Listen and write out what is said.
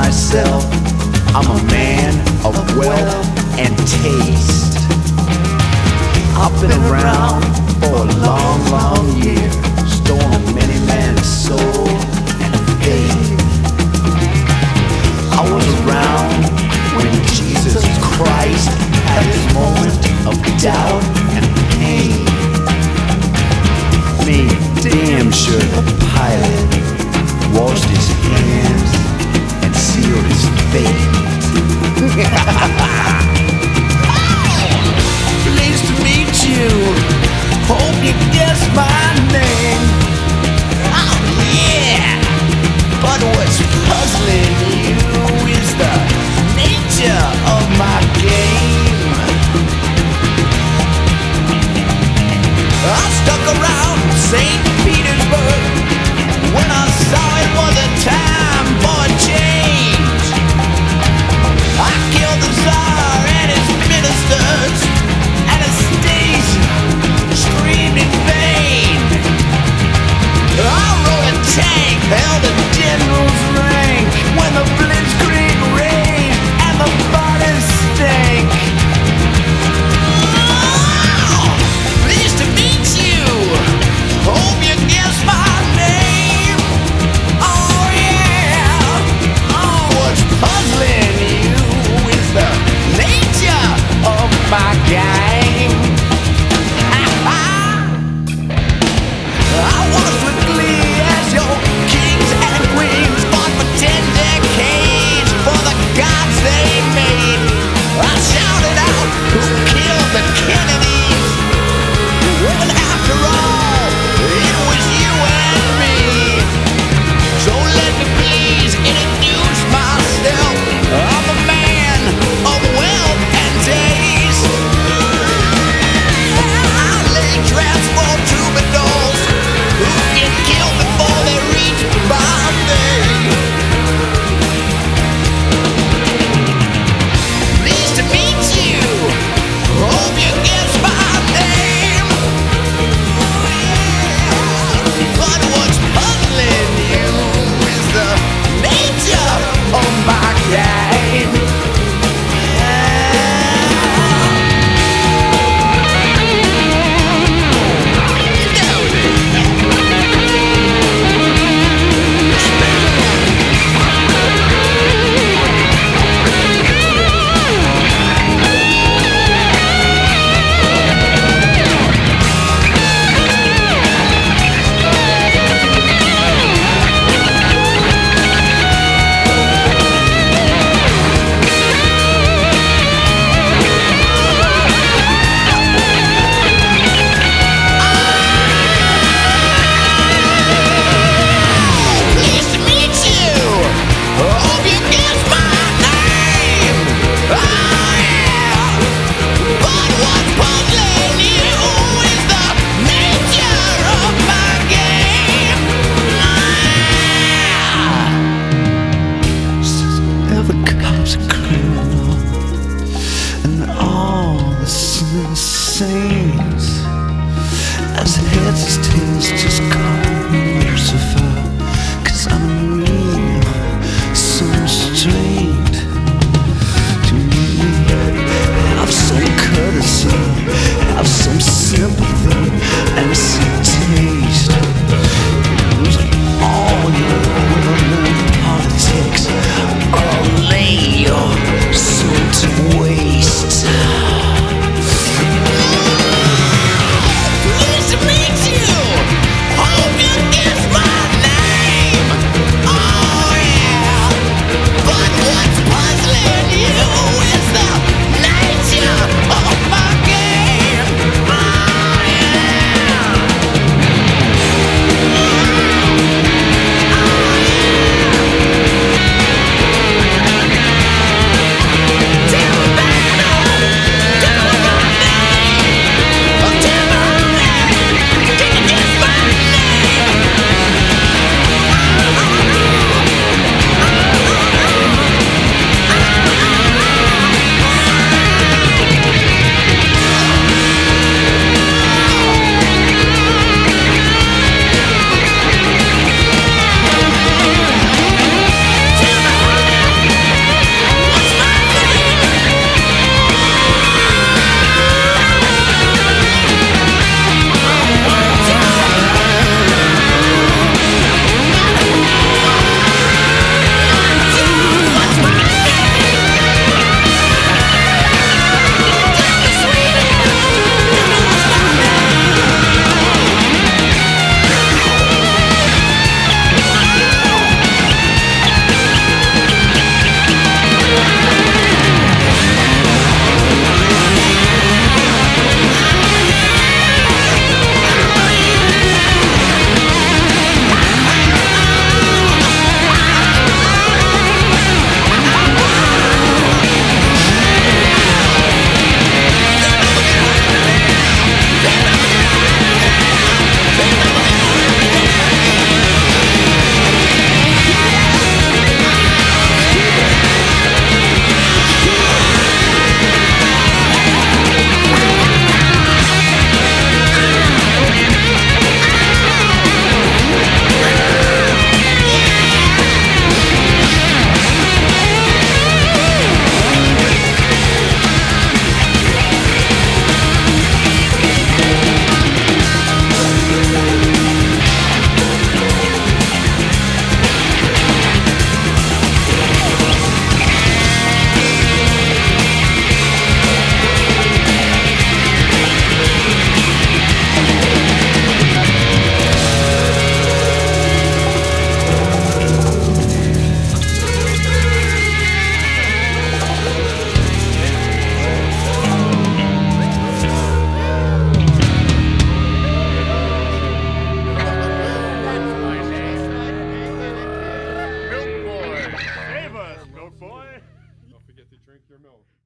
myself. I'm a man of wealth and taste. I've been around for a long, long year, stolen many man's soul and faith. I was around when Jesus Christ had his moment of doubt and pain. Me, damn sure the pilot washed his hands and sealed his fate. Pleased to meet you. Hope you guess my name. Oh yeah. But what's puzzling you is the nature of my game. I stuck around St. Petersburg when I saw it was a time for a change. I killed the Tsar and his ministers. Anastasia screamed in vain. I rode a tank, held a general's rank when the blitzkrieg rained and the bodies stank. Oh, pleased to meet you. Hope you guess my name. Oh yeah. Oh, what's puzzling you is the nature of my game. I was with glee as your kings and queens fought for 10 decades for the gods they made. I shouted out, who killed the Kennedys? When after all, it was you and me. So let me please introduce myself. I'm a man of wealth and taste. I lay traps for troubadours who get killed before they reach Bombay. Pleased to meet you. Hope you guess my name. But what's puzzling you is the nature of my game. Pleased to meet you. Hope you guess my name. Oh yeah. But what's puzzling you is the nature of my game. Every cop's a criminal, and all the saints. As heads as tails, just call me Lucifer, 'cause I'm real, so strained to me. Have some courtesy, have some sympathy, and some taste. Use all your well-learned politics, or lay your soul to waste. Pleased to meet you. Hope you guess my name. Oh Mr. Milk.